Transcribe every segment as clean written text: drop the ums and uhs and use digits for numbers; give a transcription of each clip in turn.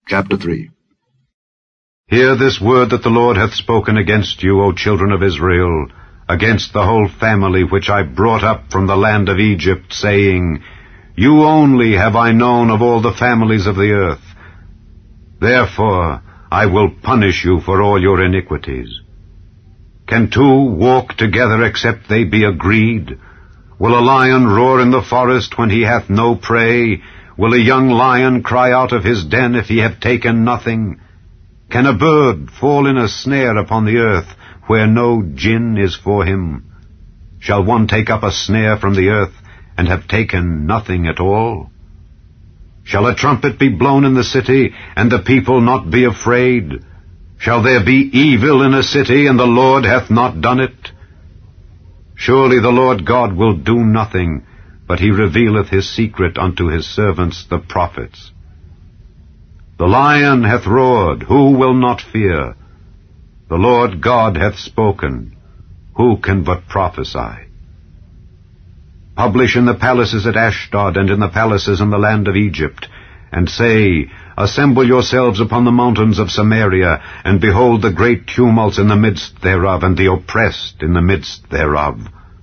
Chapter 3. Hear this word that the Lord hath spoken against you, O children of Israel, against the whole family which I brought up from the land of Egypt, saying, You only have I known of all the families of the earth. Therefore I will punish you for all your iniquities. Can two walk together except they be agreed? Will a lion roar in the forest when he hath no prey? Will a young lion cry out of his den if he have taken nothing? Can a bird fall in a snare upon the earth where no gin is for him? Shall one take up a snare from the earth and have taken nothing at all? Shall a trumpet be blown in the city, and the people not be afraid? Shall there be evil in a city, and the Lord hath not done it? Surely the Lord God will do nothing, but he revealeth his secret unto his servants the prophets. The lion hath roared, who will not fear? The Lord God hath spoken, who can but prophesy? Publish in the palaces at Ashdod, and in the palaces in the land of Egypt, and say, Assemble yourselves upon the mountains of Samaria, and behold the great tumults in the midst thereof, and the oppressed in the midst thereof.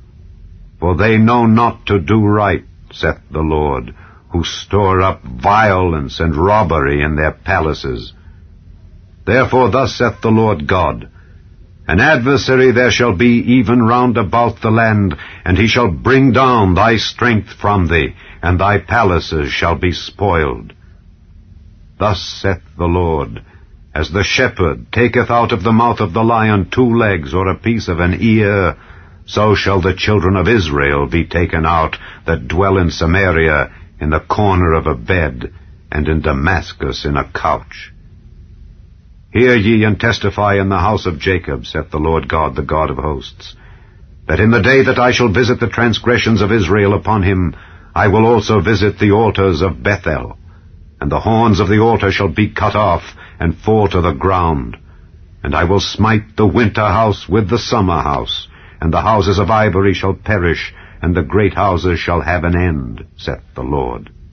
For they know not to do right, saith the Lord, who store up violence and robbery in their palaces. Therefore thus saith the Lord God, An adversary there shall be even round about the land, and he shall bring down thy strength from thee, and thy palaces shall be spoiled. Thus saith the Lord, As the shepherd taketh out of the mouth of the lion 2 legs or a piece of an ear, so shall the children of Israel be taken out that dwell in Samaria, in the corner of a bed, and in Damascus in a couch. Hear ye and testify in the house of Jacob, saith the Lord God, the God of hosts, that in the day that I shall visit the transgressions of Israel upon him, I will also visit the altars of Bethel, and the horns of the altar shall be cut off, and fall to the ground. And I will smite the winter house with the summer house, and the houses of ivory shall perish, and the great houses shall have an end, saith the Lord.